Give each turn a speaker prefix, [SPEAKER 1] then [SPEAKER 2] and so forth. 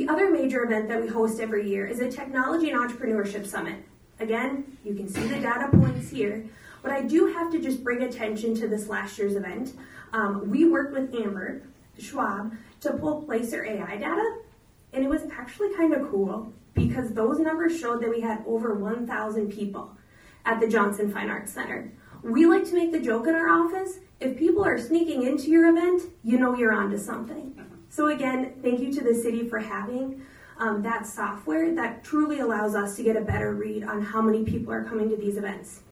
[SPEAKER 1] other major event that we host every year is a Technology and Entrepreneurship Summit. Again, you can see the data points here, but I do have to just bring attention to this last year's event. We worked with Amber Schwab to pull Placer AI data, and it was actually kind of cool because those numbers showed that we had over 1,000 people at the Johnson Fine Arts Center. We like to make the joke in our office, if people are sneaking into your event, you know you're onto something. So again, thank you to the city for having that software that truly allows us to get a better read on how many people are coming to these events.